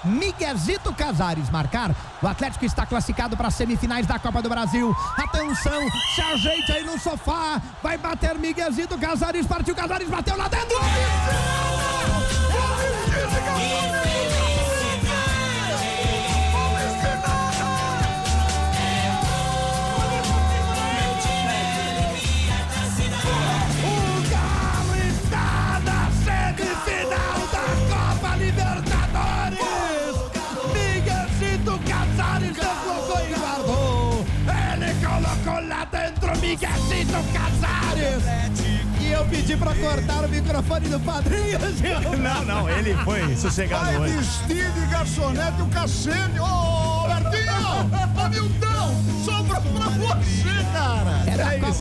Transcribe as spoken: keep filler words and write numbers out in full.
Miguezito Casares marcar. O Atlético está classificado para as semifinais da Copa do Brasil. Atenção, se ajeite aí no sofá. Vai bater Miguezito Casares, partiu Casares, bateu lá dentro. Miguezito Casares! E eu pedi pra cortar o microfone do padrinho, Gil. Não, não, ele foi sossegado Vai hoje. vestir de garçonete o cacete. Ô, Bertinho! Ô, Milton! Sobra pra você, cara! É da É Copa